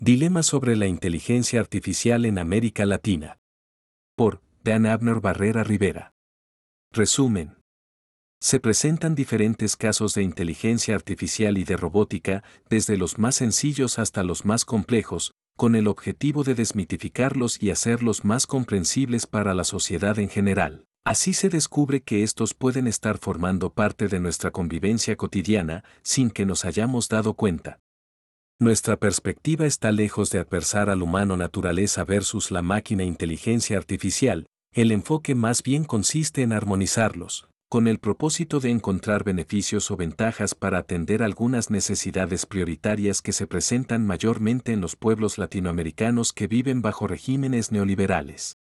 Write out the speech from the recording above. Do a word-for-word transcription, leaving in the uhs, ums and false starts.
Dilema sobre la inteligencia artificial en América Latina. Por Dan Abner Barrera Rivera. Resumen. Se presentan diferentes casos de inteligencia artificial y de robótica, desde los más sencillos hasta los más complejos, con el objetivo de desmitificarlos y hacerlos más comprensibles para la sociedad en general. Así se descubre que estos pueden estar formando parte de nuestra convivencia cotidiana sin que nos hayamos dado cuenta. Nuestra perspectiva está lejos de adversar al humano naturaleza versus la máquina inteligencia artificial, el enfoque más bien consiste en armonizarlos, con el propósito de encontrar beneficios o ventajas para atender algunas necesidades prioritarias que se presentan mayormente en los pueblos latinoamericanos que viven bajo regímenes neoliberales.